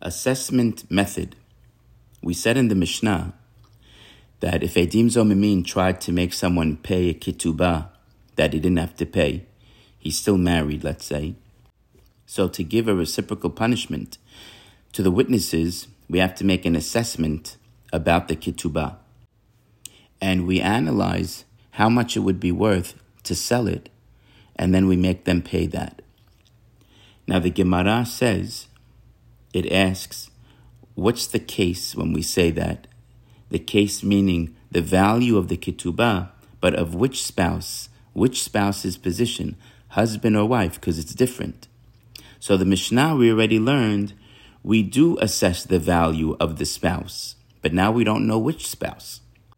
Assessment method. We said in the Mishnah that if Eidim Zomimim tried to make someone pay a ketubah that he didn't have to pay, he's still married, let's say. So to give a reciprocal punishment to the witnesses, we have to make an assessment about the ketubah. And we analyze how much it would be worth to sell it, and then we make them pay that. Now the Gemara says, it asks, what's the case when we say that? The case meaning the value of the ketubah, but of which spouse's position, husband or wife, because it's different. So the Mishnah, we already learned, we do assess the value of the spouse, but now we don't know which spouse.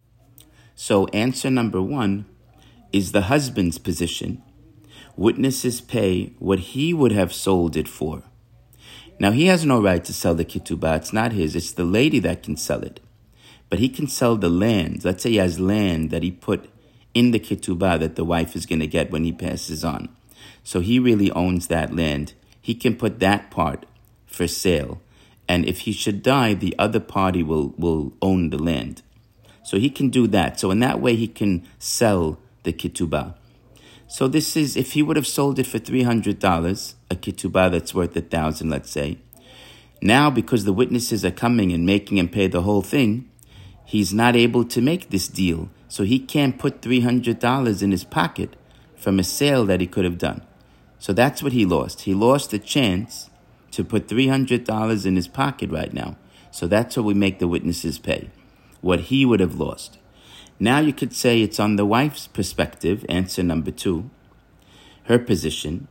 So answer number 1 is the husband's position. Witnesses pay what he would have sold it for. Now, he has no right to sell the ketubah. It's not his. It's the lady that can sell it. But he can sell the land. Let's say he has land that he put in the ketubah that the wife is going to get when he passes on. So he really owns that land. He can put that part for sale. And if he should die, the other party will own the land. So he can do that. So in that way, he can sell the ketubah. So this is, if he would have sold it for $300, a ketubah that's worth $1,000, let's say. Now, because the witnesses are coming and making him pay the whole thing, he's not able to make this deal. So he can't put $300 in his pocket from a sale that he could have done. So that's what he lost. He lost the chance to put $300 in his pocket right now. So that's what we make the witnesses pay, what he would have lost. Now you could say it's on the wife's perspective, answer number 2, her position.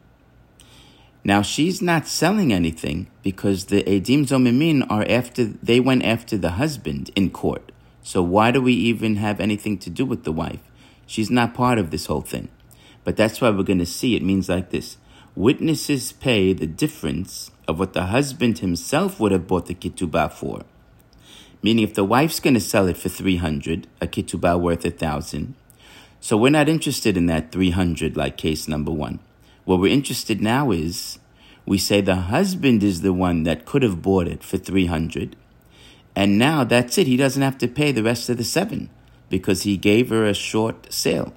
Now she's not selling anything because the Eidim Zomimim they went after the husband in court. So why do we even have anything to do with the wife? She's not part of this whole thing. But that's why we're going to see it means like this. Witnesses pay the difference of what the husband himself would have bought the ketubah for. Meaning if the wife's going to sell it for $300, a ketubah worth $1,000, so we're not interested in that $300 like case number 1. What we're interested now is, we say the husband is the one that could have bought it for $300, and now that's it. He doesn't have to pay the rest of the $7 because he gave her a short sale.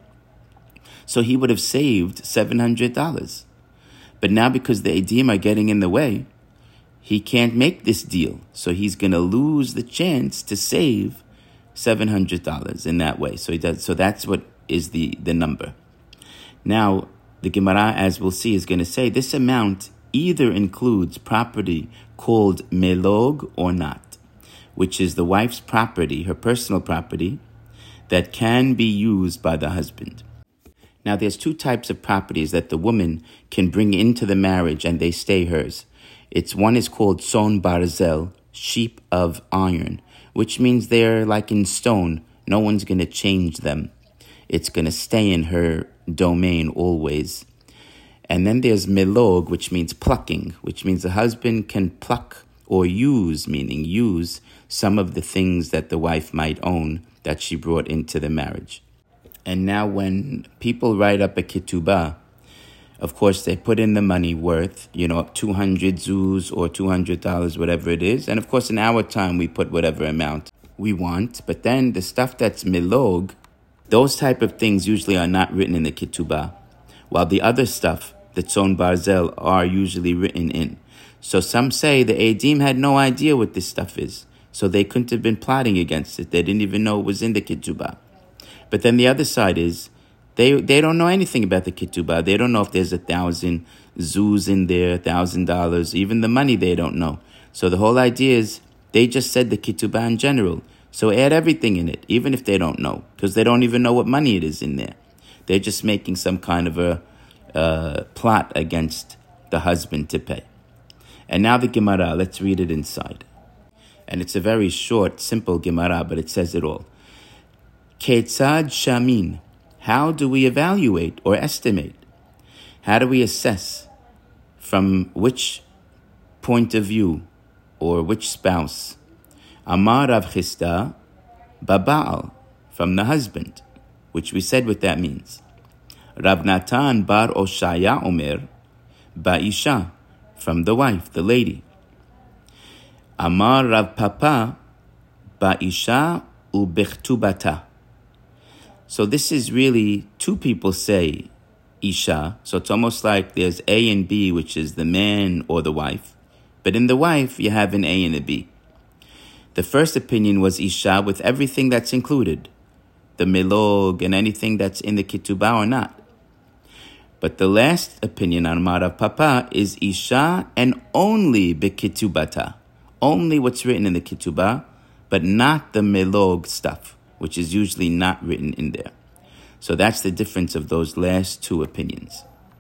So he would have saved $700. But now because the Eidim are getting in the way, he can't make this deal. So he's going to lose the chance to save $700 in that way. So that's what is the number. Now, the Gemara, as we'll see, is going to say this amount either includes property called melog or not, which is the wife's property, her personal property, that can be used by the husband. Now, there's 2 types of properties that the woman can bring into the marriage and they stay hers. One is called son barzel, sheep of iron, which means they're like in stone. No one's going to change them. It's going to stay in her domain always. And then there's melog, which means plucking, which means the husband can pluck or use, meaning use some of the things that the wife might own that she brought into the marriage. And now when people write up a ketubah, of course, they put in the money worth, 200 zuz or $200, whatever it is. And of course, in our time, we put whatever amount we want. But then the stuff that's milog, those type of things usually are not written in the ketubah, while the other stuff, the tzon barzel, are usually written in. So some say the Eidim had no idea what this stuff is. So they couldn't have been plotting against it. They didn't even know it was in the ketubah. But then the other side is, They don't know anything about the ketubah. They don't know if there's 1,000 zuz in there, $1,000. Even the money they don't know. So the whole idea is they just said the ketubah in general. So add everything in it, even if they don't know, because they don't even know what money it is in there. They're just making some kind of a plot against the husband to pay. And now the Gemara, let's read it inside. And it's a very short, simple Gemara, but it says it all. Ketzad shamin. How do we evaluate or estimate? How do we assess from which point of view or which spouse? Amar Rav Chisda baba'al, from the husband, which we said what that means. Rav Natan bar Oshaya Omer ba'isha, from the wife, the lady. Amar Rav Papa ba'isha u'bechtubata. So this is really two people say isha. So it's almost like there's A and B, which is the man or the wife. But in the wife, you have an A and a B. The first opinion was isha with everything that's included, the milog and anything that's in the ketubah or not. But the last opinion on Amar Rav Papa is isha and only beketubata, only what's written in the ketubah, but not the milog stuff, which is usually not written in there. So that's the difference of those last two opinions.